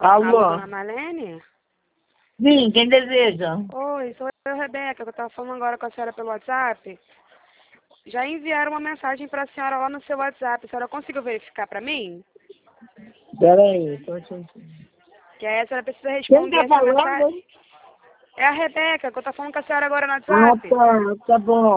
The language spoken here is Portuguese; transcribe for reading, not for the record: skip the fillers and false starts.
Alô, Alô? Dona Marlene? Sim, quem deseja? Oi, sou eu, Rebeca, que eu estava falando agora com a senhora pelo WhatsApp. Já enviaram uma mensagem para a senhora lá no seu WhatsApp. A senhora conseguiu verificar para mim? Peraí, tô te... Que aí a senhora precisa Quem responder tá essa falando, mensagem. hein? É a Rebeca, que eu estou falando com a senhora agora no Ah, WhatsApp. tá bom.